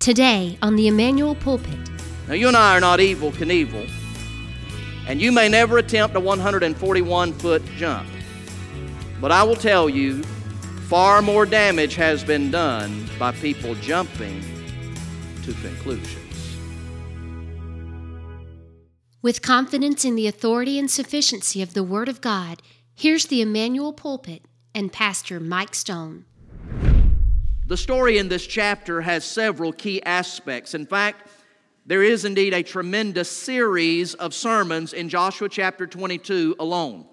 Today on the Emmanuel Pulpit. Now, you and I are not Evel Knievel, and you may never attempt a 141-foot jump. But I will tell you, far more damage has been done by people jumping to conclusions. With confidence in the authority and sufficiency of the Word of God, here's the Emmanuel Pulpit and Pastor Mike Stone. The story in this chapter has several key aspects. In fact, there is indeed a tremendous series of sermons in Joshua chapter 22 alone.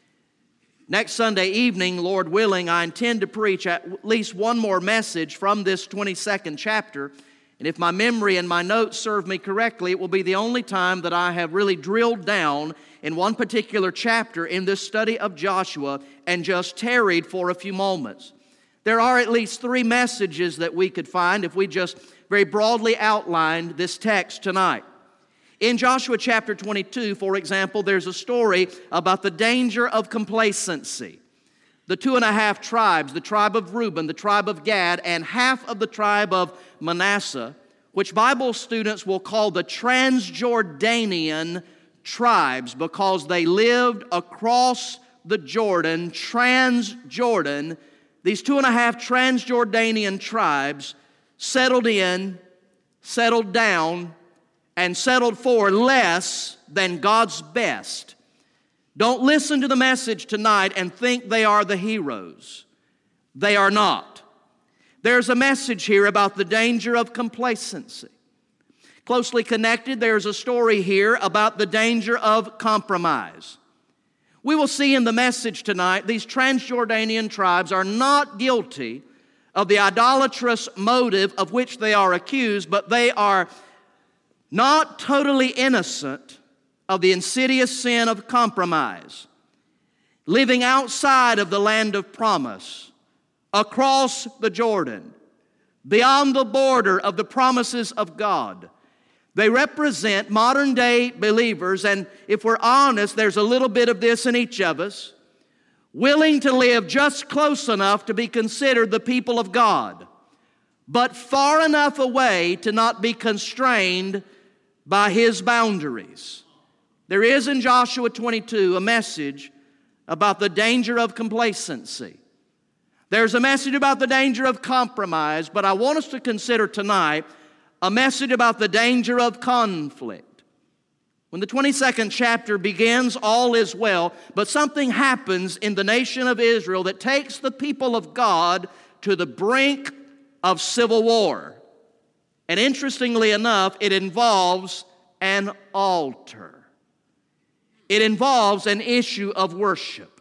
Next Sunday evening, Lord willing, I intend to preach at least one more message from this 22nd chapter. And if my memory and my notes serve me correctly, it will be the only time that I have really drilled down in one particular chapter in this study of Joshua and just tarried for a few moments. There are at least three messages that we could find if we just very broadly outlined this text tonight. In Joshua chapter 22, for example, there's a story about the danger of complacency. The 2.5 tribes, the tribe of Reuben, the tribe of Gad, and half of the tribe of Manasseh, which Bible students will call the Transjordanian tribes because they lived across the Jordan, Transjordan. These 2.5 Transjordanian tribes settled in, settled down, and settled for less than God's best. Don't listen to the message tonight and think they are the heroes. They are not. There's a message here about the danger of complacency. Closely connected, there's a story here about the danger of compromise. We will see in the message tonight, these Transjordanian tribes are not guilty of the idolatrous motive of which they are accused, but they are not totally innocent of the insidious sin of compromise. Living outside of the land of promise, across the Jordan, beyond the border of the promises of God. They represent modern-day believers, and if we're honest, there's a little bit of this in each of us, willing to live just close enough to be considered the people of God, but far enough away to not be constrained by His boundaries. There is in Joshua 22 a message about the danger of complacency. There's a message about the danger of compromise, but I want us to consider tonight a message about the danger of conflict. When the 22nd chapter begins, all is well, but something happens in the nation of Israel that takes the people of God to the brink of civil war. And interestingly enough, it involves an altar. It involves an issue of worship.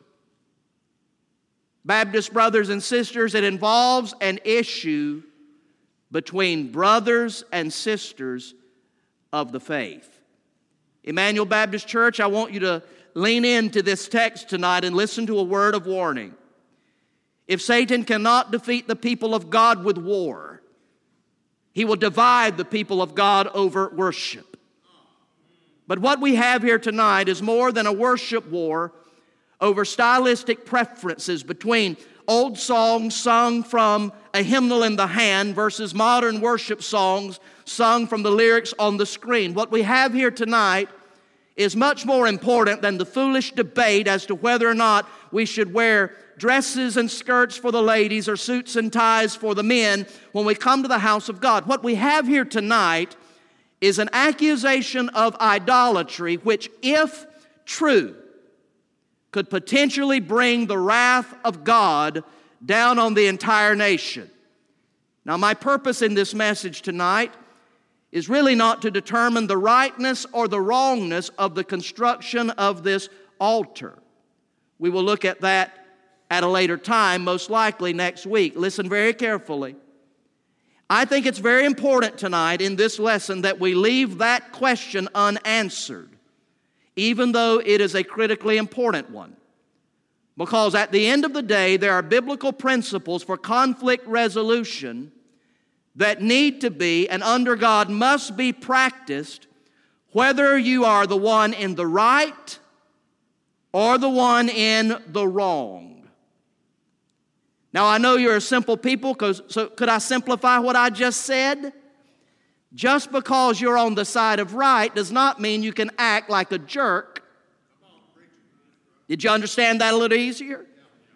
Baptist brothers and sisters, it involves an issue between brothers and sisters of the faith. Emmanuel Baptist Church, I want you to lean into this text tonight and listen to a word of warning. If Satan cannot defeat the people of God with war, he will divide the people of God over worship. But what we have here tonight is more than a worship war over stylistic preferences between old songs sung from a hymnal in the hand versus modern worship songs sung from the lyrics on the screen. What we have here tonight is much more important than the foolish debate as to whether or not we should wear dresses and skirts for the ladies or suits and ties for the men when we come to the house of God. What we have here tonight is an accusation of idolatry which, if true, could potentially bring the wrath of God down on the entire nation. Now, my purpose in this message tonight is really not to determine the rightness or the wrongness of the construction of this altar. We will look at that at a later time, most likely next week. Listen very carefully. I think it's very important tonight in this lesson that we leave that question unanswered, even though it is a critically important one. Because at the end of the day, there are biblical principles for conflict resolution that need to be and under God must be practiced whether you are the one in the right or the one in the wrong. Now, I know you're a simple people, so could I simplify what I just said? Just because you're on the side of right does not mean you can act like a jerk. Did you understand that a little easier?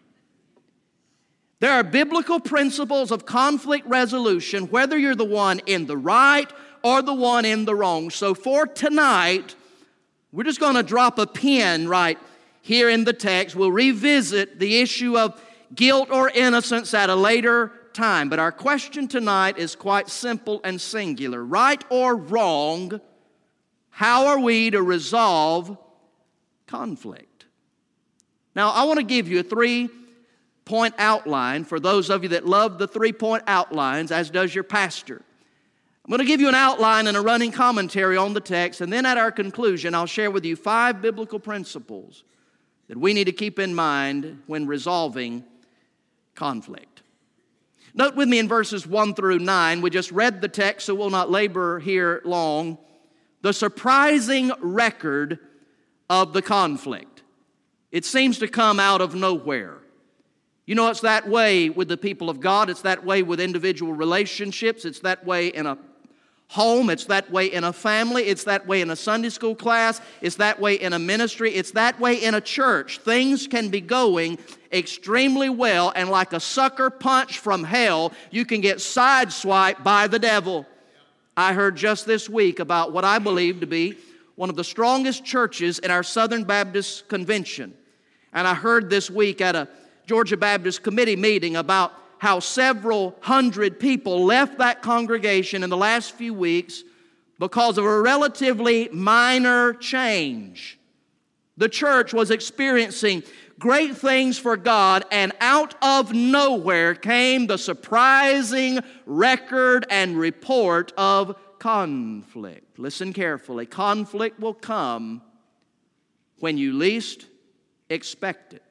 There are biblical principles of conflict resolution, whether you're the one in the right or the one in the wrong. So for tonight, we're just going to drop a pin right here in the text. We'll revisit the issue of guilt or innocence at a later time. But our question tonight is quite simple and singular. Right or wrong, how are we to resolve conflict? Now, I want to give you a 3-point outline for those of you that love the 3-point outlines, as does your pastor. I'm going to give you an outline and a running commentary on the text, and then at our conclusion, I'll share with you 5 biblical principles that we need to keep in mind when resolving conflict. Note with me in verses 1 through 9, we just read the text, so we'll not labor here long, the surprising record of the conflict. It seems to come out of nowhere. You know, it's that way with the people of God. It's that way with individual relationships. It's that way in a home. It's that way in a family. It's that way in a Sunday school class. It's that way in a ministry. It's that way in a church. Things can be going extremely well, and like a sucker punch from hell, you can get sideswiped by the devil. I heard just this week about what I believe to be one of the strongest churches in our Southern Baptist Convention. And I heard this week at a Georgia Baptist Committee meeting about how several hundred people left that congregation in the last few weeks because of a relatively minor change. The church was experiencing great things for God, and out of nowhere came the surprising record and report of conflict. Listen carefully. Conflict will come when you least expect it.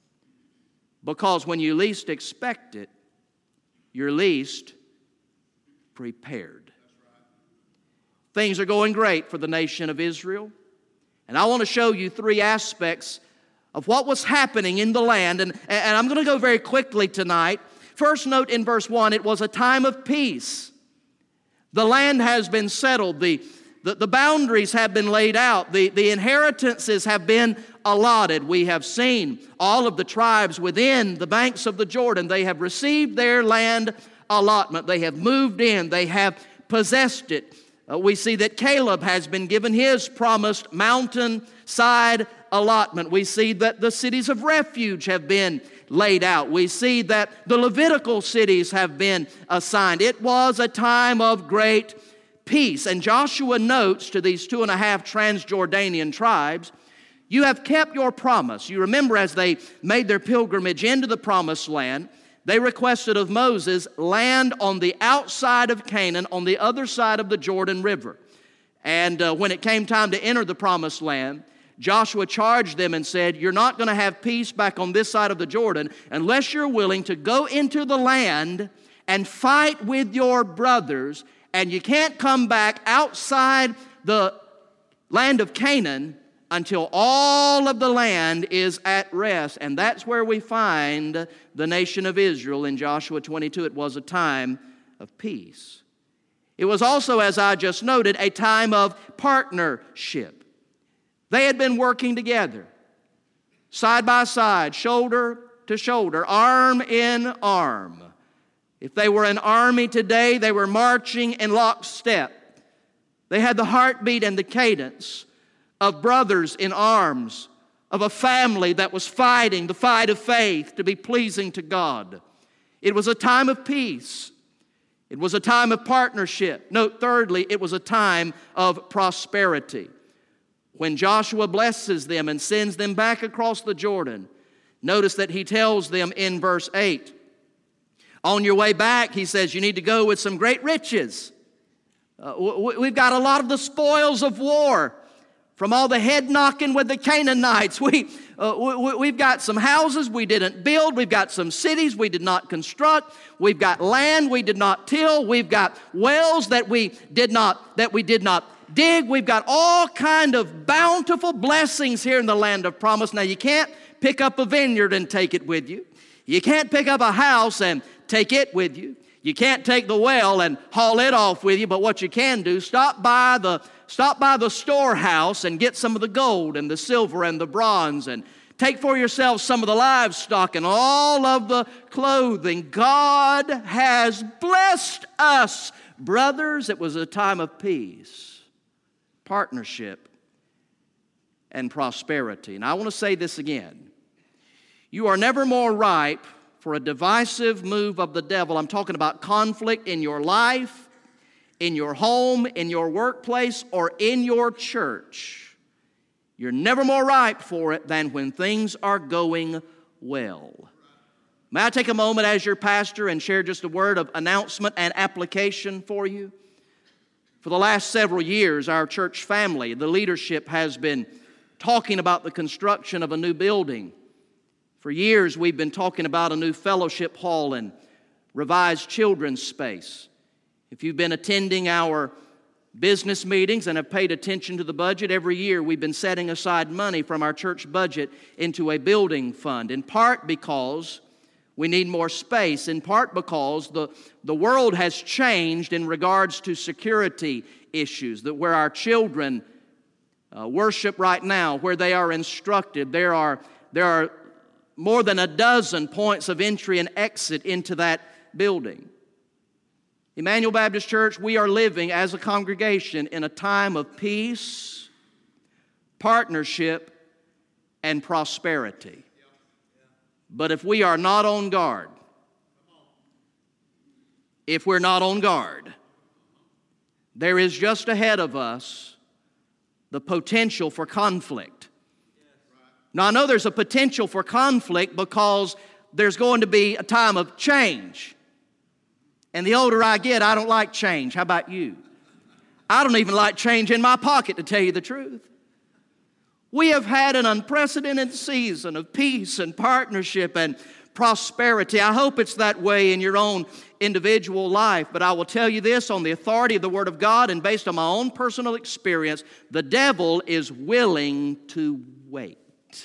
Because when you least expect it, you're least prepared. Things are going great for the nation of Israel. And I want to show you 3 aspects of what was happening in the land. And I'm going to go very quickly tonight. First, note in verse 1, it was a time of peace. The land has been settled. The boundaries have been laid out. The inheritances have been allotted. We have seen all of the tribes within the banks of the Jordan. They have received their land allotment. They have moved in. They have possessed it. We see that Caleb has been given his promised mountainside allotment. We see that the cities of refuge have been laid out. We see that the Levitical cities have been assigned. It was a time of great peace. And Joshua notes to these 2.5 Transjordanian tribes, you have kept your promise. You remember as they made their pilgrimage into the promised land, they requested of Moses land on the outside of Canaan, on the other side of the Jordan River. And when it came time to enter the promised land, Joshua charged them and said, you're not going to have peace back on this side of the Jordan unless you're willing to go into the land and fight with your brothers, and you can't come back outside the land of Canaan until all of the land is at rest. And that's where we find the nation of Israel in Joshua 22. It was a time of peace. It was also, as I just noted, a time of partnership. They had been working together, side by side, shoulder to shoulder, arm in arm. If they were an army today, they were marching in lockstep. They had the heartbeat and the cadence of brothers in arms, of a family that was fighting the fight of faith to be pleasing to God. It was a time of peace. It was a time of partnership. Note, thirdly, it was a time of prosperity. When Joshua blesses them and sends them back across the Jordan, notice that he tells them in verse 8, on your way back, he says, you need to go with some great riches. We've got a lot of the spoils of war from all the head knocking with the Canaanites. We've got some houses we didn't build. We've got some cities we did not construct. We've got land we did not till. We've got wells that we did not dig. We've got all kind of bountiful blessings here in the land of promise. Now, you can't pick up a vineyard and take it with you. You can't pick up a house and take it with you. You can't take the well and haul it off with you, but what you can do, stop by the storehouse and get some of the gold and the silver and the bronze, and take for yourself some of the livestock and all of the clothing. God has blessed us. Brothers, it was a time of peace, partnership, and prosperity. And I want to say this again. You are never more ripe for a divisive move of the devil. I'm talking about conflict in your life, in your home, in your workplace, or in your church. You're never more ripe for it than when things are going well. May I take a moment as your pastor and share just a word of announcement and application for you? For the last several years, our church family, the leadership, has been talking about the construction of a new building. For years, we've been talking about a new fellowship hall and revised children's space. If you've been attending our business meetings and have paid attention to the budget, every year we've been setting aside money from our church budget into a building fund, in part because we need more space, in part because the world has changed in regards to security issues, that where our children worship right now, where they are instructed, there are more than a dozen points of entry and exit into that building. Emmanuel Baptist Church, we are living as a congregation in a time of peace, partnership, and prosperity. But if we are not on guard, there is just ahead of us the potential for conflict. Now, I know there's a potential for conflict because there's going to be a time of change. And the older I get, I don't like change. How about you? I don't even like change in my pocket, to tell you the truth. We have had an unprecedented season of peace and partnership and prosperity. I hope it's that way in your own individual life, but I will tell you this on the authority of the Word of God and based on my own personal experience, the devil is willing to wait.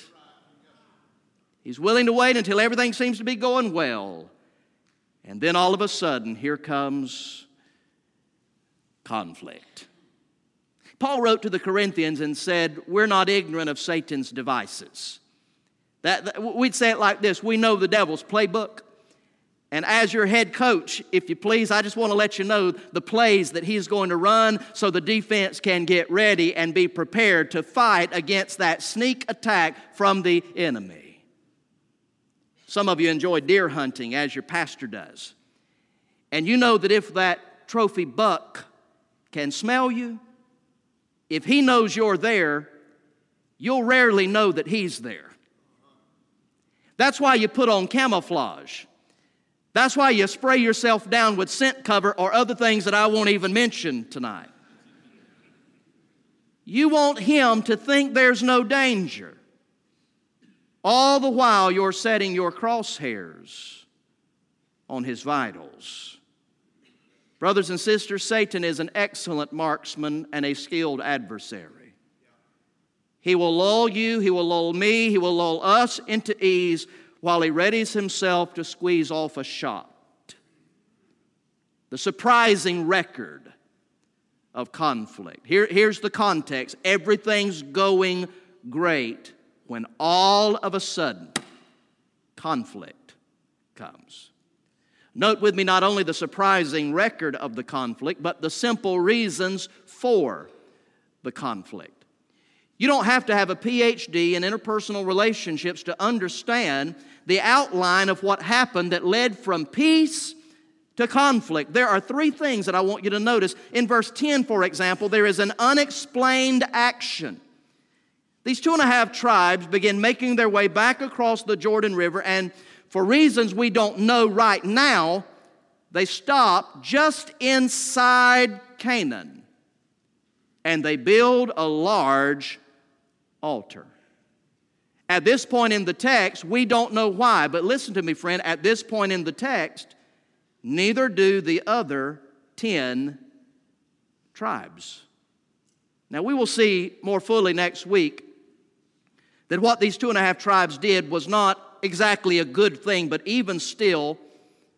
He's willing to wait until everything seems to be going well. And then all of a sudden, here comes conflict. Paul wrote to the Corinthians and said, we're not ignorant of Satan's devices. We'd say it like this: we know the devil's playbook. And as your head coach, if you please, I just want to let you know the plays that he's going to run so the defense can get ready and be prepared to fight against that sneak attack from the enemy. Some of you enjoy deer hunting, as your pastor does. And you know that if that trophy buck can smell you, if he knows you're there, you'll rarely know that he's there. That's why you put on camouflage. That's why you spray yourself down with scent cover or other things that I won't even mention tonight. You want him to think there's no danger. All the while you're setting your crosshairs on his vitals. Brothers and sisters, Satan is an excellent marksman and a skilled adversary. He will lull you, he will lull me, he will lull us into ease while he readies himself to squeeze off a shot. The surprising record of conflict. Here's the context. Everything's going great when all of a sudden conflict comes. Note with me not only the surprising record of the conflict, but the simple reasons for the conflict. You don't have to have a PhD in interpersonal relationships to understand the outline of what happened that led from peace to conflict. There are three things that I want you to notice. In verse 10, for example, there is an unexplained action. These 2.5 tribes begin making their way back across the Jordan River, and for reasons we don't know right now, they stop just inside Canaan, and they build a large altar. At this point in the text, we don't know why, but listen to me, friend, at this point in the text, neither do the other 10 tribes. Now, we will see more fully next week that what these 2.5 tribes did was not exactly a good thing, but even still,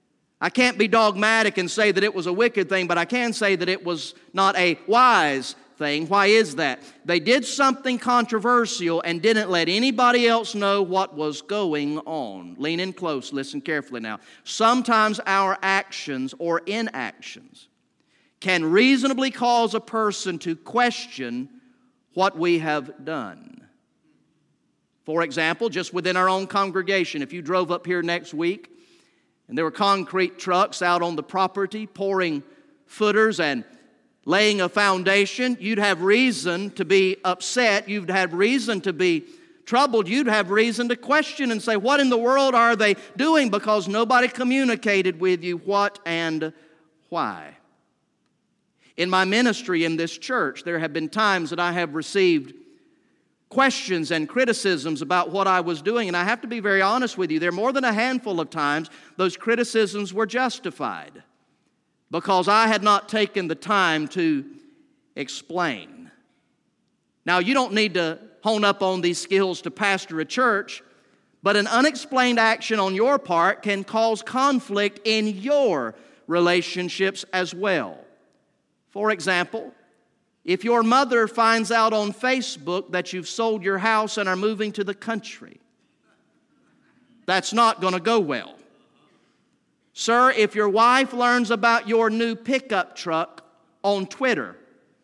I can't be dogmatic and say that it was a wicked thing, but I can say that it was not a wise thing. Why is that? They did something controversial and didn't let anybody else know what was going on. Lean in close, listen carefully now. Sometimes our actions or inactions can reasonably cause a person to question what we have done. For example, just within our own congregation, if you drove up here next week and there were concrete trucks out on the property pouring footers and laying a foundation, you'd have reason to be upset. You'd have reason to be troubled. You'd have reason to question and say, what in the world are they doing? Because nobody communicated with you what and why. In my ministry in this church, there have been times that I have received questions and criticisms about what I was doing, and I have to be very honest with you. There are more than a handful of times those criticisms were justified because I had not taken the time to explain. Now, you don't need to hone up on these skills to pastor a church, but an unexplained action on your part can cause conflict in your relationships as well. For example, if your mother finds out on Facebook that you've sold your house and are moving to the country, that's not going to go well. Sir, if your wife learns about your new pickup truck on Twitter,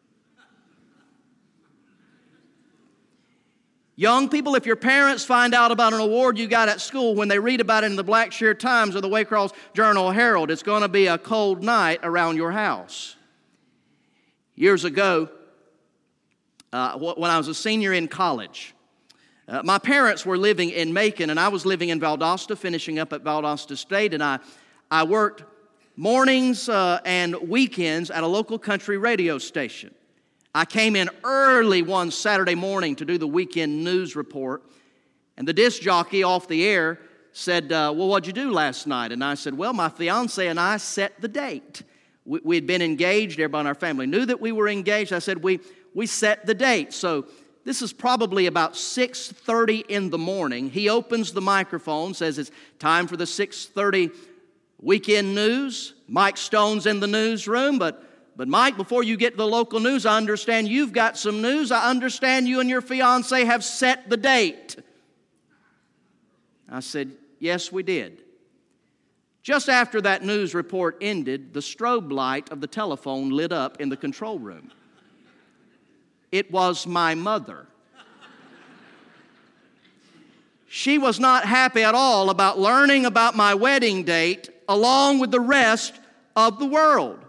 young people, if your parents find out about an award you got at school when they read about it in the Blackshear Times or the Waycross Journal-Herald, it's going to be a cold night around your house. Years ago, when I was a senior in college, my parents were living in Macon, and I was living in Valdosta, finishing up at Valdosta State, and I worked mornings and weekends at a local country radio station. I came in early one Saturday morning to do the weekend news report, and the disc jockey off the air said, well, what'd you do last night? And I said, well, my fiance and I set the date. We had been engaged. Everybody in our family knew that we were engaged. I said, we set the date. So this is probably about 6:30 in the morning. He opens the microphone, says it's time for the 6:30 weekend news. Mike Stone's in the newsroom, but Mike, before you get to the local news, I understand you've got some news. I understand you and your fiancé have set the date. I said, yes, we did. Just after that news report ended, the strobe light of the telephone lit up in the control room. It was my mother. She was not happy at all about learning about my wedding date along with the rest of the world.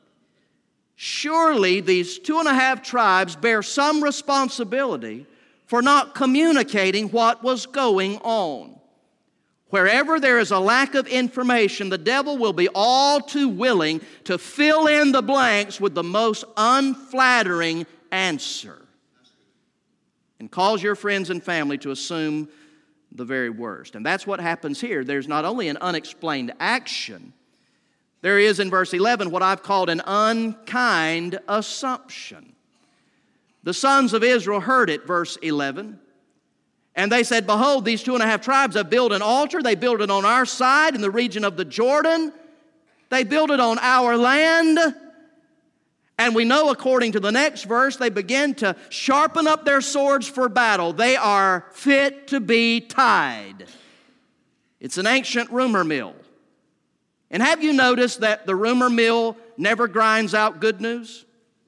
Surely these 2.5 tribes bear some responsibility for not communicating what was going on. Wherever there is a lack of information, the devil will be all too willing to fill in the blanks with the most unflattering answer and cause your friends and family to assume the very worst. And that's what happens here. There's not only an unexplained action, there is in verse 11 what I've called an unkind assumption. The sons of Israel heard it, verse 11. And they said, behold, these 2.5 tribes have built an altar. They built it on our side in the region of the Jordan. They built it on our land. And we know, according to the next verse, they begin to sharpen up their swords for battle. They are fit to be tied. It's an ancient rumor mill. And have you noticed that the rumor mill never grinds out good news?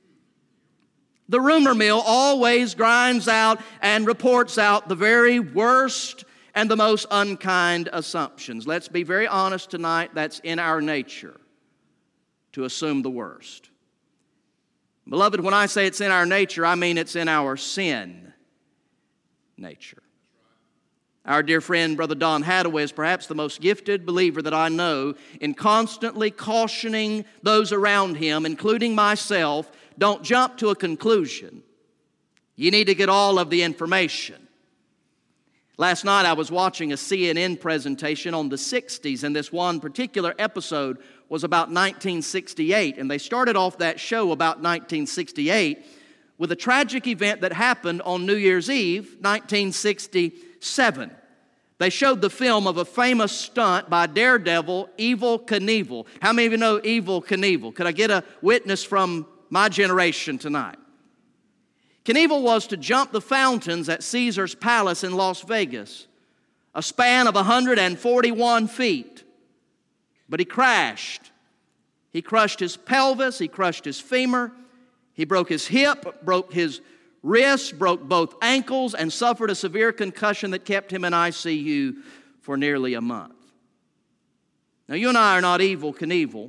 The rumor mill always grinds out and reports out the very worst and the most unkind assumptions. Let's be very honest tonight, that's in our nature to assume the worst. Beloved, when I say it's in our nature, I mean it's in our sin nature. Our dear friend, Brother Don Hattaway, is perhaps the most gifted believer that I know in constantly cautioning those around him, including myself, don't jump to a conclusion. You need to get all of the information. Last night I was watching a CNN presentation on the 60s, and this one particular episode was about 1968. And they started off that show about 1968 with a tragic event that happened on New Year's Eve, 1967. They showed the film of a famous stunt by daredevil Evel Knievel. How many of you know Evel Knievel? Could I get a witness from my generation tonight? Knievel was to jump the fountains at Caesar's Palace in Las Vegas, a span of 141 feet. But he crashed. He crushed his pelvis, he crushed his femur, he broke his hip, broke his wrist, broke both ankles, and suffered a severe concussion that kept him in ICU for nearly a month. Now, you and I are not Evel Knievel,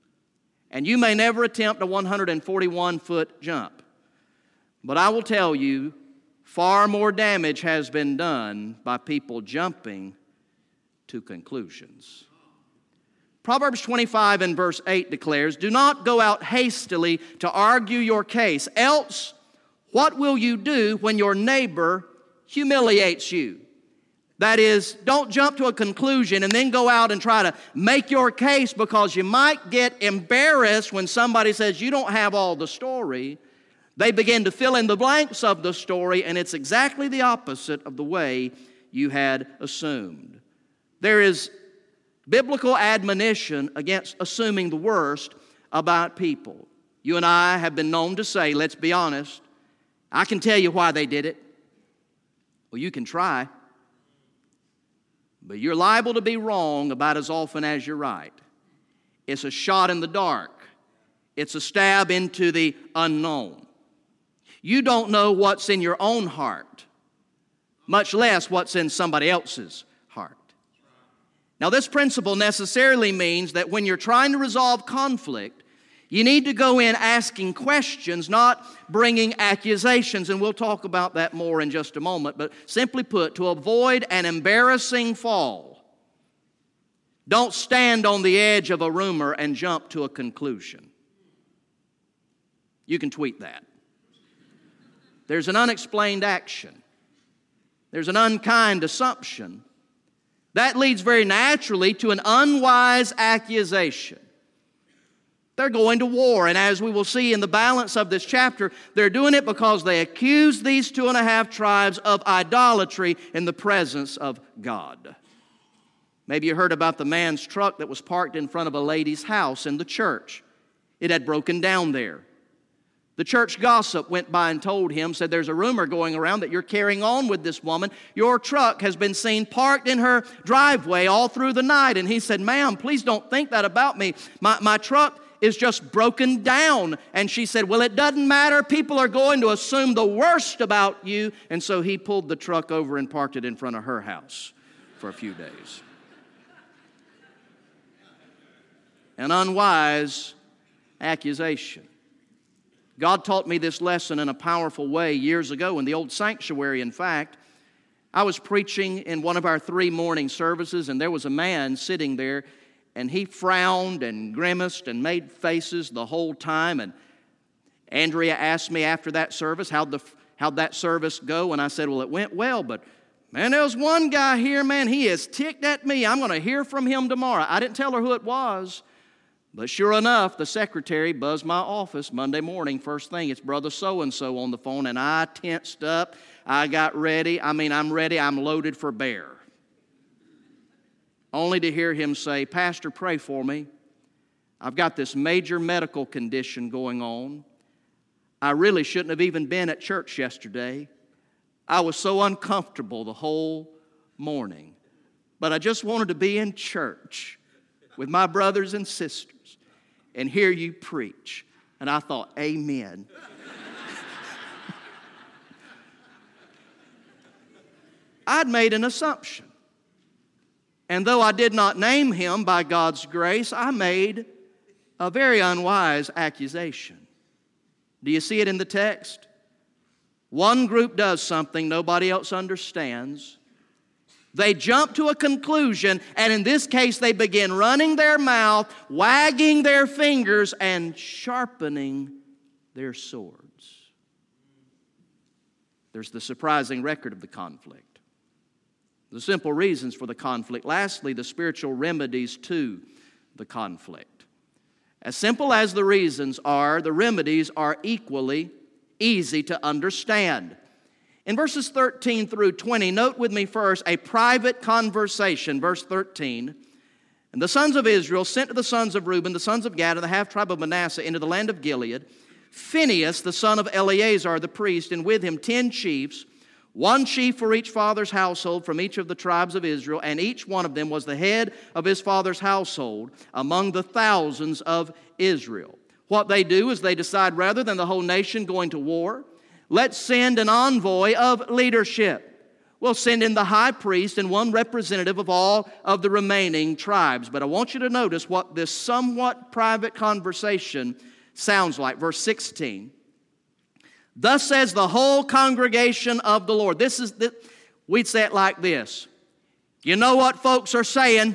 and you may never attempt a 141-foot jump. But I will tell you, far more damage has been done by people jumping to conclusions. Proverbs 25 and verse 8 declares, "Do not go out hastily to argue your case, else what will you do when your neighbor humiliates you?" That is, don't jump to a conclusion and then go out and try to make your case, because you might get embarrassed when somebody says you don't have all the story. They begin to fill in the blanks of the story, and it's exactly the opposite of the way you had assumed. There is biblical admonition against assuming the worst about people. You and I have been known to say, let's be honest, I can tell you why they did it. Well, you can try, but you're liable to be wrong about as often as you're right. It's a shot in the dark. It's a stab into the unknown. You don't know what's in your own heart, much less what's in somebody else's heart. Now, this principle necessarily means that when you're trying to resolve conflict, you need to go in asking questions, not bringing accusations, and we'll talk about that more in just a moment. But simply put, to avoid an embarrassing fall, don't stand on the edge of a rumor and jump to a conclusion. You can tweet that. There's an unexplained action. There's an unkind assumption. That leads very naturally to an unwise accusation. They're going to war, and as we will see in the balance of this chapter, they're doing it because they accuse these 2.5 tribes of idolatry in the presence of God. Maybe you heard about the man's truck that was parked in front of a lady's house in the church. It had broken down there. The church gossip went by and told him, said, "There's a rumor going around that you're carrying on with this woman. Your truck has been seen parked in her driveway all through the night." And he said, "Ma'am, please don't think that about me. My truck is just broken down." And she said, "Well, it doesn't matter. People are going to assume the worst about you." And so he pulled the truck over and parked it in front of her house for a few days. An unwise accusation. God taught me this lesson in a powerful way years ago in the old sanctuary. In fact, I was preaching in one of our 3 morning services, and there was a man sitting there, and he frowned and grimaced and made faces the whole time. And Andrea asked me after that service, how'd that service go? And I said, "Well, it went well, but man, there was one guy here, man, he is ticked at me. I'm going to hear from him tomorrow." I didn't tell her who it was. But sure enough, the secretary buzzed my office Monday morning. First thing, it's Brother so-and-so on the phone, and I tensed up. I got ready. I'm ready. I'm loaded for bear. Only to hear him say, "Pastor, pray for me. I've got this major medical condition going on. I really shouldn't have even been at church yesterday. I was so uncomfortable the whole morning. But I just wanted to be in church with my brothers and sisters and hear you preach." And I thought, amen. I'd made an assumption. And though I did not name him by God's grace, I made a very unwise accusation. Do you see it in the text? One group does something nobody else understands. They jump to a conclusion, and in this case, they begin running their mouth, wagging their fingers, and sharpening their swords. There's the surprising record of the conflict, the simple reasons for the conflict. Lastly, the spiritual remedies to the conflict. As simple as the reasons are, the remedies are equally easy to understand. In verses 13 through 20, note with me first a private conversation. Verse 13, and the sons of Israel sent to the sons of Reuben, the sons of Gad, and the half-tribe of Manasseh into the land of Gilead, Phinehas, the son of Eleazar the priest, and with him 10 chiefs, one chief for each father's household from each of the tribes of Israel, and each one of them was the head of his father's household among the thousands of Israel. What they do is they decide, rather than the whole nation going to war, let's send an envoy of leadership. We'll send in the high priest and one representative of all of the remaining tribes. But I want you to notice what this somewhat private conversation sounds like. Verse 16. Thus says the whole congregation of the Lord. We'd say it like this. You know what folks are saying?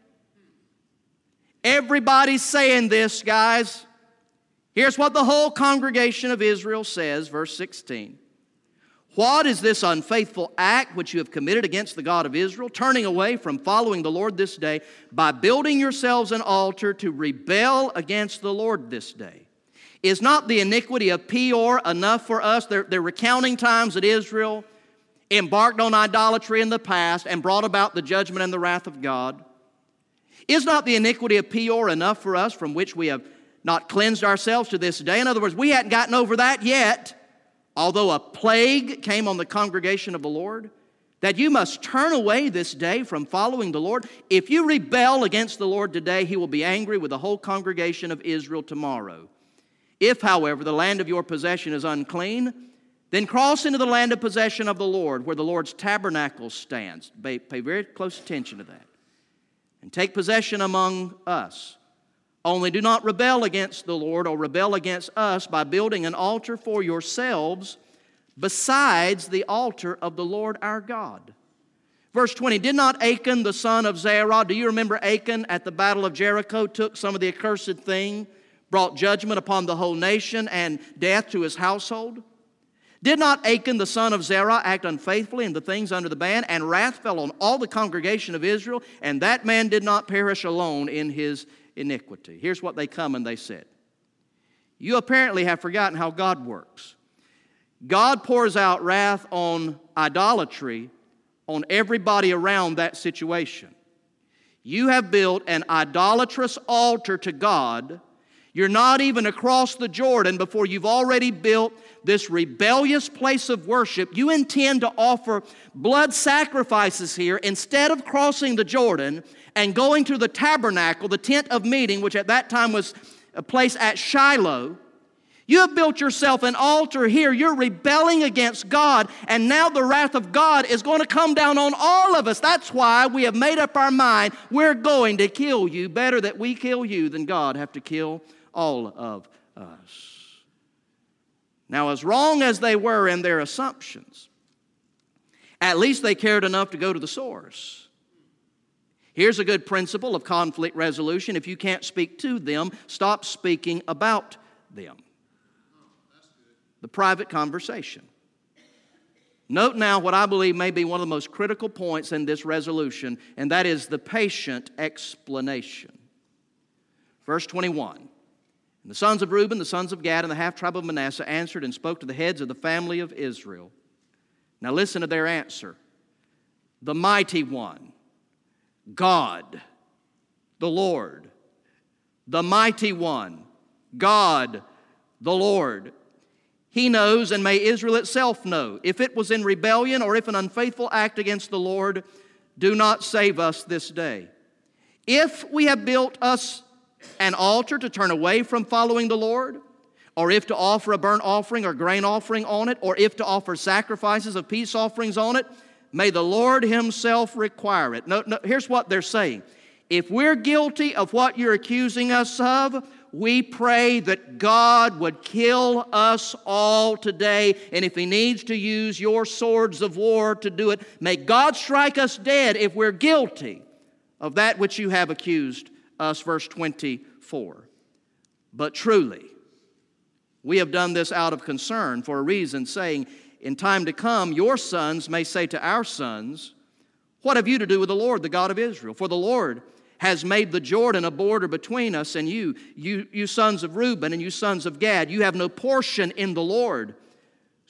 Everybody's saying this, guys. Here's what the whole congregation of Israel says, verse 16. What is this unfaithful act which you have committed against the God of Israel, turning away from following the Lord this day by building yourselves an altar to rebel against the Lord this day? Is not the iniquity of Peor enough for us? They're recounting times that Israel embarked on idolatry in the past and brought about the judgment and the wrath of God. Is not the iniquity of Peor enough for us, from which we have not cleansed ourselves to this day? In other words, we hadn't gotten over that yet, although a plague came on the congregation of the Lord, that you must turn away this day from following the Lord. If you rebel against the Lord today, He will be angry with the whole congregation of Israel tomorrow. If, however, the land of your possession is unclean, then cross into the land of possession of the Lord, where the Lord's tabernacle stands. Pay very close attention to that. And take possession among us. Only do not rebel against the Lord or rebel against us by building an altar for yourselves besides the altar of the Lord our God. Verse 20, did not Achan the son of Zerah, do you remember Achan at the battle of Jericho, took some of the accursed thing, brought judgment upon the whole nation and death to his household? Did not Achan the son of Zerah act unfaithfully in the things under the ban, and wrath fell on all the congregation of Israel, and that man did not perish alone in his iniquity? Here's what they come and they said. You apparently have forgotten how God works. God pours out wrath on idolatry on everybody around that situation. You have built an idolatrous altar to God. You're not even across the Jordan before you've already built this rebellious place of worship. You intend to offer blood sacrifices here instead of crossing the Jordan and going to the tabernacle, the tent of meeting, which at that time was a place at Shiloh. You have built yourself an altar here. You're rebelling against God, and now the wrath of God is going to come down on all of us. That's why we have made up our mind we're going to kill you. Better that we kill you than God have to kill all of us. Now, as wrong as they were in their assumptions, at least they cared enough to go to the source. Here's a good principle of conflict resolution. If you can't speak to them, stop speaking about them. The private conversation. Note now what I believe may be one of the most critical points in this resolution, and that is the patient explanation. Verse 21. And the sons of Reuben, the sons of Gad, and the half-tribe of Manasseh answered and spoke to the heads of the family of Israel. Now listen to their answer. The mighty one, God, the Lord. The mighty one, God, the Lord. He knows, and may Israel itself know, if it was in rebellion or if an unfaithful act against the Lord, do not save us this day. If we have built us an altar to turn away from following the Lord, or if to offer a burnt offering or grain offering on it, or if to offer sacrifices of peace offerings on it, may the Lord Himself require it. No, here's what they're saying. If we're guilty of what you're accusing us of, we pray that God would kill us all today, and if He needs to use your swords of war to do it, may God strike us dead if we're guilty of that which you have accused us. Verse 24. But truly, we have done this out of concern for a reason, saying, in time to come, your sons may say to our sons, what have you to do with the Lord, the God of Israel? For the Lord has made the Jordan a border between us and you sons of Reuben and you sons of Gad. You have no portion in the Lord.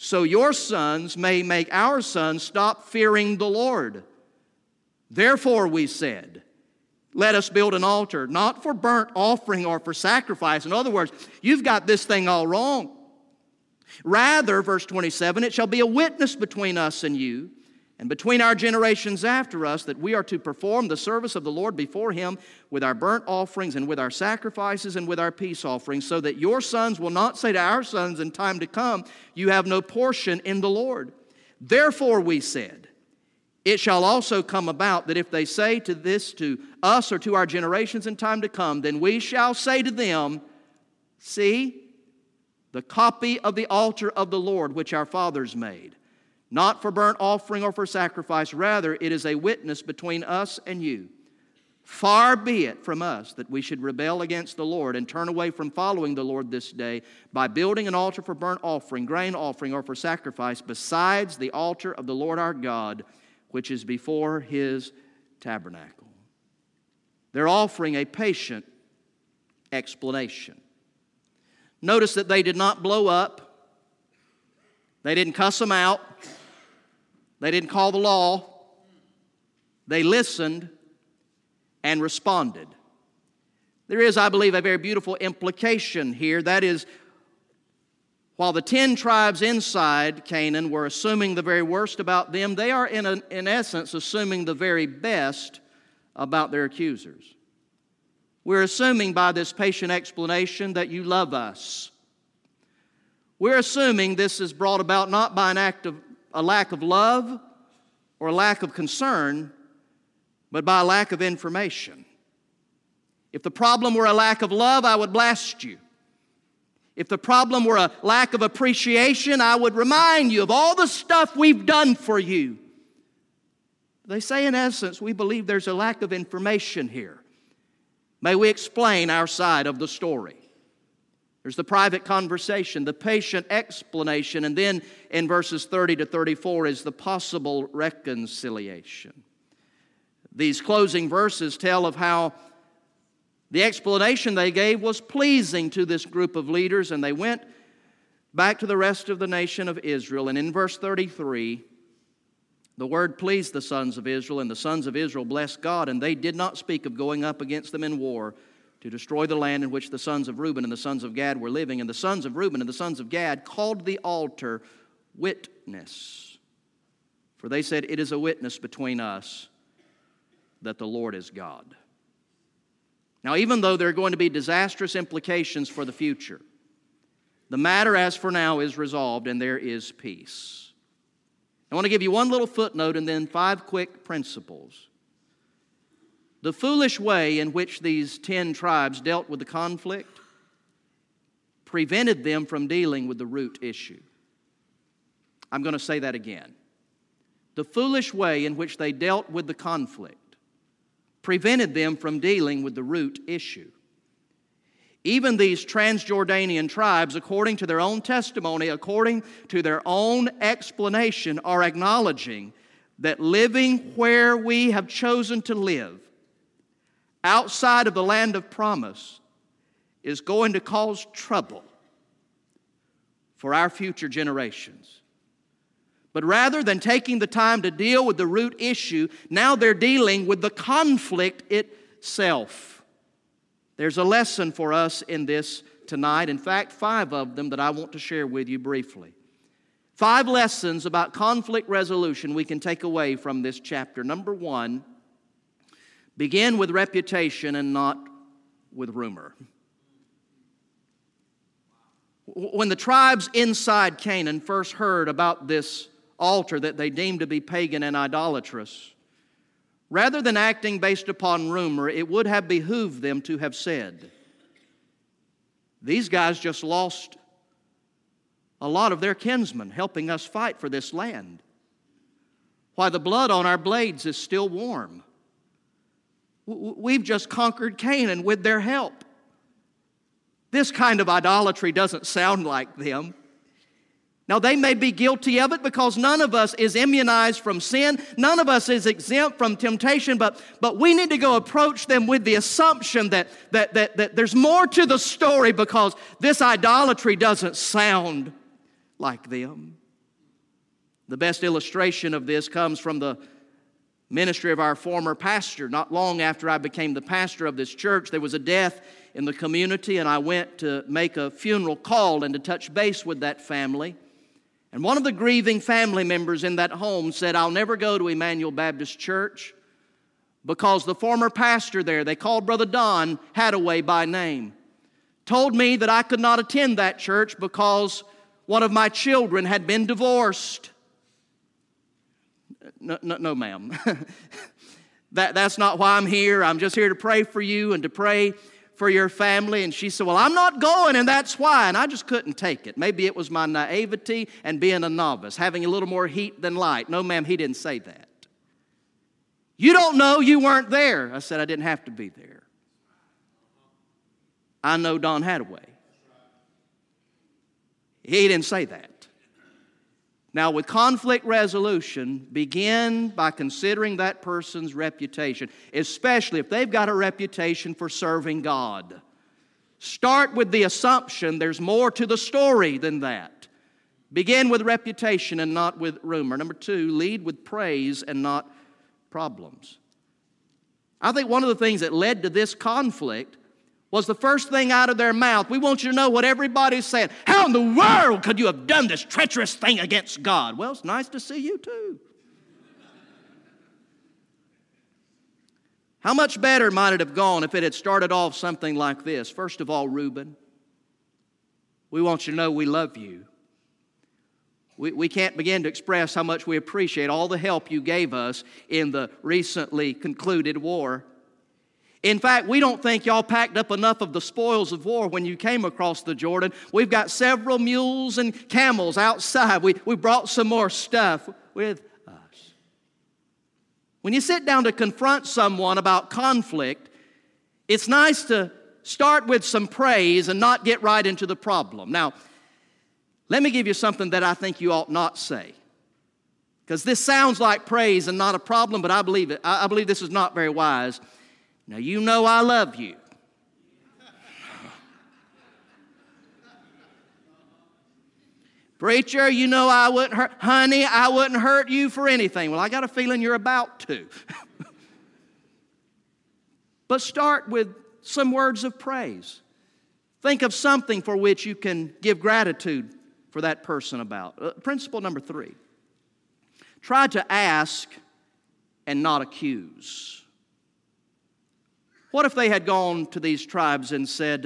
so your sons may make our sons stop fearing the Lord. Therefore we said, let us build an altar, not for burnt offering or for sacrifice. In other words, you've got this thing all wrong. Rather, verse 27, it shall be a witness between us and you, and between our generations after us, that we are to perform the service of the Lord before Him with our burnt offerings and with our sacrifices and with our peace offerings, so that your sons will not say to our sons in time to come, you have no portion in the Lord. Therefore we said, it shall also come about that if they say to this to us or to our generations in time to come, then we shall say to them, see, the copy of the altar of the Lord which our fathers made, not for burnt offering or for sacrifice, rather it is a witness between us and you. Far be it from us that we should rebel against the Lord and turn away from following the Lord this day by building an altar for burnt offering, grain offering, or for sacrifice, besides the altar of the Lord our God, which is before His tabernacle. They're offering a patient explanation. Notice that they did not blow up. They didn't cuss them out. They didn't call the law. They listened and responded. There is, I believe, a very beautiful implication here. That is, while the 10 tribes inside Canaan were assuming the very worst about them, they are in essence assuming the very best about their accusers. We're assuming by this patient explanation that you love us. We're assuming this is brought about not by a lack of love or a lack of concern, but by a lack of information. If the problem were a lack of love, I would blast you. If the problem were a lack of appreciation, I would remind you of all the stuff we've done for you. They say, in essence, we believe there's a lack of information here. May we explain our side of the story. There's the private conversation, the patient explanation, and then in verses 30 to 34 is the possible reconciliation. These closing verses tell of how the explanation they gave was pleasing to this group of leaders, and they went back to the rest of the nation of Israel. And in verse 33, the word pleased the sons of Israel, and the sons of Israel blessed God, and they did not speak of going up against them in war to destroy the land in which the sons of Reuben and the sons of Gad were living. And the sons of Reuben and the sons of Gad called the altar Witness. For they said, it is a witness between us that the Lord is God. Now, even though there are going to be disastrous implications for the future, the matter as for now is resolved and there is peace. I want to give you one little footnote and then 5 quick principles. The foolish way in which these 10 tribes dealt with the conflict prevented them from dealing with the root issue. I'm going to say that again. The foolish way in which they dealt with the conflict prevented them from dealing with the root issue. Even these Transjordanian tribes, according to their own testimony, according to their own explanation, are acknowledging that living where we have chosen to live, outside of the land of promise, is going to cause trouble for our future generations. But rather than taking the time to deal with the root issue, now they're dealing with the conflict itself. There's a lesson for us in this tonight. In fact, 5 of them that I want to share with you briefly. 5 lessons about conflict resolution we can take away from this chapter. Number 1, begin with reputation and not with rumor. When the tribes inside Canaan first heard about this altar that they deemed to be pagan and idolatrous, rather than acting based upon rumor, it would have behooved them to have said, these guys just lost a lot of their kinsmen helping us fight for this land. Why, the blood on our blades is still warm. We've just conquered Canaan with their help. This kind of idolatry doesn't sound like them. Now, they may be guilty of it because none of us is immunized from sin. None of us is exempt from temptation, but we need to go approach them with the assumption that there's more to the story because this idolatry doesn't sound like them. The best illustration of this comes from the ministry of our former pastor. Not long after I became the pastor of this church, there was a death in the community, and I went to make a funeral call and to touch base with that family. And one of the grieving family members in that home said, "I'll never go to Emmanuel Baptist Church because the former pastor there, they called Brother Don Hadaway by name, told me that I could not attend that church because one of my children had been divorced." No, ma'am. That's not why I'm here. I'm just here to pray for you and to pray for your family. And she said, "Well, I'm not going, and that's why." And I just couldn't take it. Maybe it was my naivety and being a novice, having a little more heat than light. No, ma'am, he didn't say that. "You don't know, you weren't there." I said, "I didn't have to be there. I know Don Hadaway." He didn't say that. Now, with conflict resolution, begin by considering that person's reputation, especially if they've got a reputation for serving God. Start with the assumption there's more to the story than that. Begin with reputation and not with rumor. Number 2, lead with praise and not problems. I think one of the things that led to this conflict was the first thing out of their mouth. "We want you to know what everybody's saying. How in the world could you have done this treacherous thing against God?" Well, it's nice to see you too. How much better might it have gone if it had started off something like this? "First of all, Reuben, we want you to know we love you. We can't begin to express how much we appreciate all the help you gave us in the recently concluded war. In fact, we don't think y'all packed up enough of the spoils of war when you came across the Jordan. We've got several mules and camels outside. We brought some more stuff with us." When you sit down to confront someone about conflict, it's nice to start with some praise and not get right into the problem. Now, let me give you something that I think you ought not say, because this sounds like praise and not a problem, but I believe it. I believe this is not very wise. "Now, you know I love you." "Preacher, you know I wouldn't hurt, honey, I wouldn't hurt you for anything." Well, I got a feeling you're about to. But start with some words of praise. Think of something for which you can give gratitude for that person about. Principle number 3. Try to ask and not accuse. What if they had gone to these tribes and said,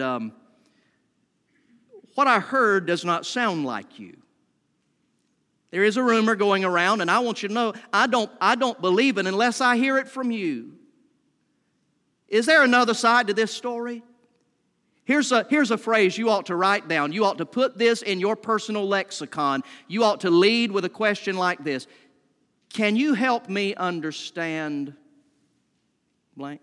"What I heard does not sound like you. There is a rumor going around, and I want you to know I don't believe it unless I hear it from you. Is there another side to this story?" Here's a phrase you ought to write down. You ought to put this in your personal lexicon. You ought to lead with a question like this: "Can you help me understand blank?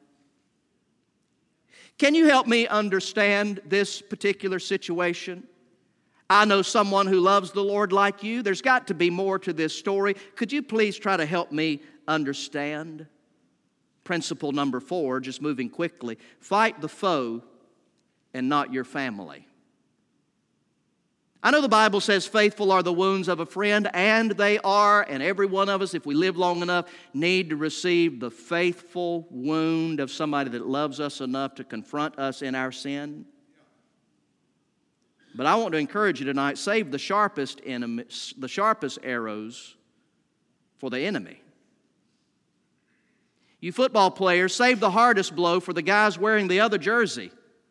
Can you help me understand this particular situation? I know someone who loves the Lord like you. There's got to be more to this story. Could you please try to help me understand?" Principle number 4, just moving quickly: fight the foe and not your family. I know the Bible says faithful are the wounds of a friend, and they are, and every one of us, if we live long enough, need to receive the faithful wound of somebody that loves us enough to confront us in our sin. But I want to encourage you tonight, save the sharpest arrows for the enemy. You football players, save the hardest blow for the guys wearing the other jersey.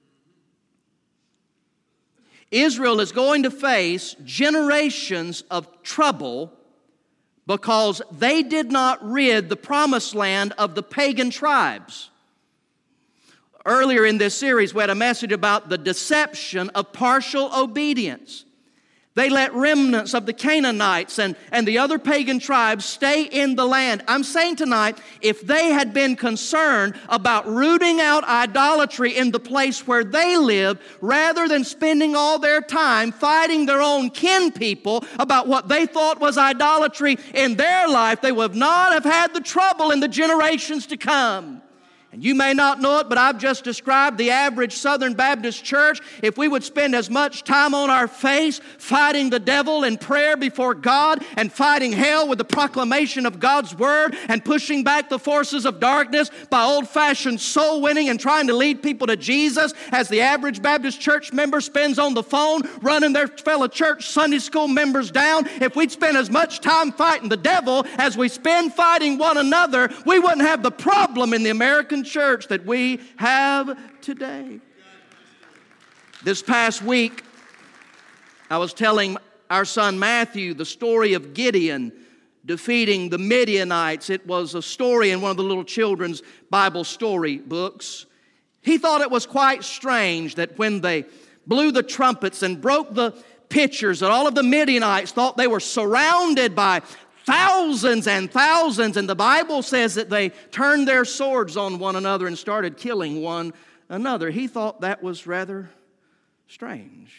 Israel is going to face generations of trouble because they did not rid the promised land of the pagan tribes. Earlier in this series, we had a message about the deception of partial obedience. They let remnants of the Canaanites and the other pagan tribes stay in the land. I'm saying tonight, if they had been concerned about rooting out idolatry in the place where they live, rather than spending all their time fighting their own kin people about what they thought was idolatry in their life, they would not have had the trouble in the generations to come. And you may not know it, but I've just described the average Southern Baptist church. If we would spend as much time on our face fighting the devil in prayer before God and fighting hell with the proclamation of God's Word and pushing back the forces of darkness by old-fashioned soul winning and trying to lead people to Jesus as the average Baptist church member spends on the phone running their fellow church Sunday school members down, if we'd spend as much time fighting the devil as we spend fighting one another, we wouldn't have the problem in the American church that we have today. This past week, I was telling our son Matthew the story of Gideon defeating the Midianites. It was a story in one of the little children's Bible story books. He thought it was quite strange that when they blew the trumpets and broke the pitchers, that all of the Midianites thought they were surrounded by thousands and thousands, and the Bible says that they turned their swords on one another and started killing one another. He thought that was rather strange.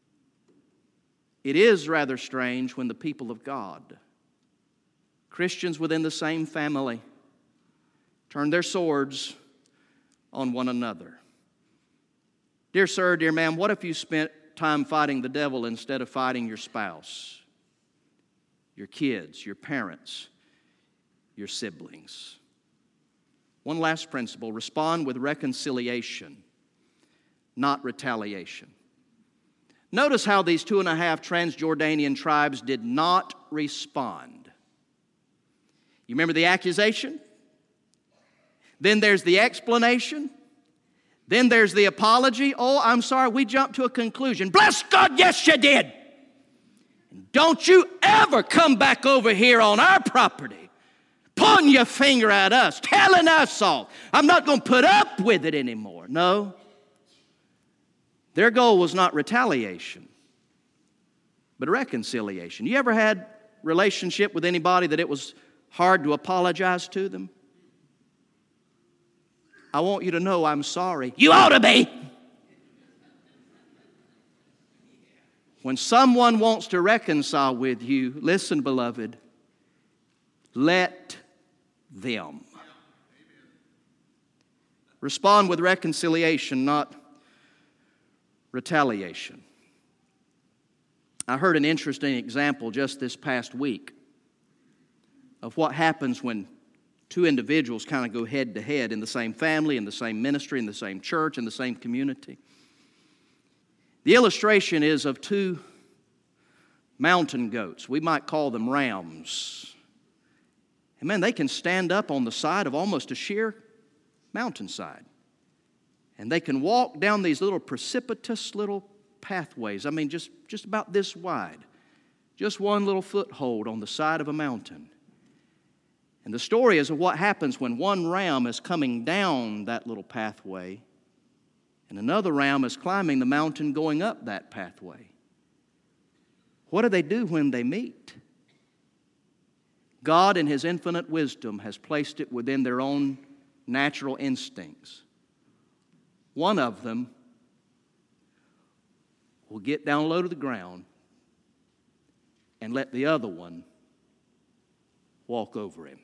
It is rather strange when the people of God, Christians within the same family, turn their swords on one another. Dear sir, dear ma'am, what if you spent time fighting the devil instead of fighting your spouse, your kids, your parents, your siblings? One last principle: respond with reconciliation, not retaliation. Notice how these 2.5 Transjordanian tribes did not respond. You remember the accusation? Then there's the explanation. Then there's the apology. Oh, I'm sorry, we jumped to a conclusion. Bless God, yes you did. Don't you ever come back over here on our property, pointing your finger at us, telling us off. I'm not going to put up with it anymore. No. Their goal was not retaliation, but reconciliation. You ever had a relationship with anybody that it was hard to apologize to them? I want you to know I'm sorry. You ought to be. When someone wants to reconcile with you, listen, beloved, let them. Respond with reconciliation, not retaliation. I heard an interesting example just this past week of what happens when two individuals kind of go head to head in the same family, in the same ministry, in the same church, in the same community. The illustration is of two mountain goats. We might call them rams. And man, they can stand up on the side of almost a sheer mountainside. And they can walk down these little precipitous little pathways. I mean, just about this wide. Just one little foothold on the side of a mountain. And the story is of what happens when one ram is coming down that little pathway and another ram is climbing the mountain going up that pathway. What do they do when they meet? God in His infinite wisdom has placed it within their own natural instincts. One of them will get down low to the ground and let the other one walk over him.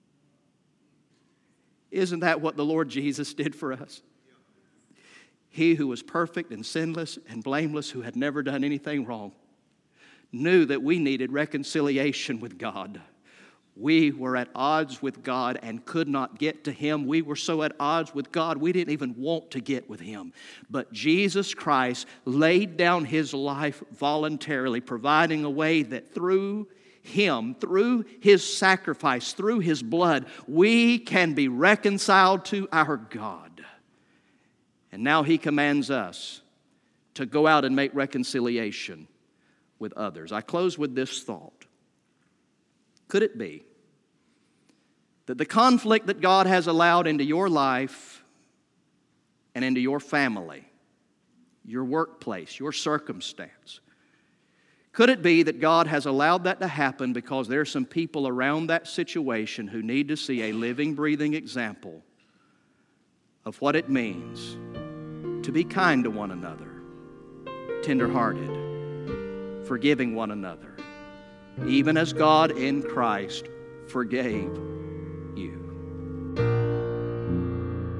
Isn't that what the Lord Jesus did for us? He who was perfect and sinless and blameless, who had never done anything wrong, knew that we needed reconciliation with God. We were at odds with God and could not get to Him. We were so at odds with God, we didn't even want to get with Him. But Jesus Christ laid down His life voluntarily, providing a way that through Him, through His sacrifice, through His blood, we can be reconciled to our God. And now He commands us to go out and make reconciliation with others. I close with this thought. Could it be that the conflict that God has allowed into your life and into your family, your workplace, your circumstance, could it be that God has allowed that to happen because there are some people around that situation who need to see a living, breathing example of what it means to be kind to one another, tenderhearted, forgiving one another, even as God in Christ forgave you.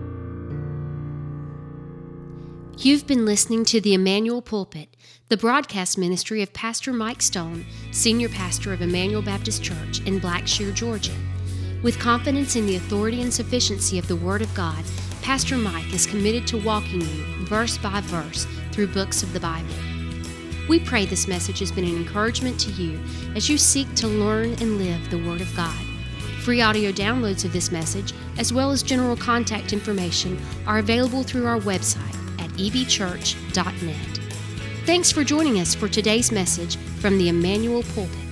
You've been listening to the Emmanuel Pulpit, the broadcast ministry of Pastor Mike Stone, Senior Pastor of Emmanuel Baptist Church in Blackshear, Georgia. With confidence in the authority and sufficiency of the Word of God, Pastor Mike is committed to walking you verse by verse through books of the Bible. We pray this message has been an encouragement to you as you seek to learn and live the Word of God. Free audio downloads of this message, as well as general contact information, are available through our website at ebchurch.net. Thanks for joining us for today's message from the Emmanuel Pulpit.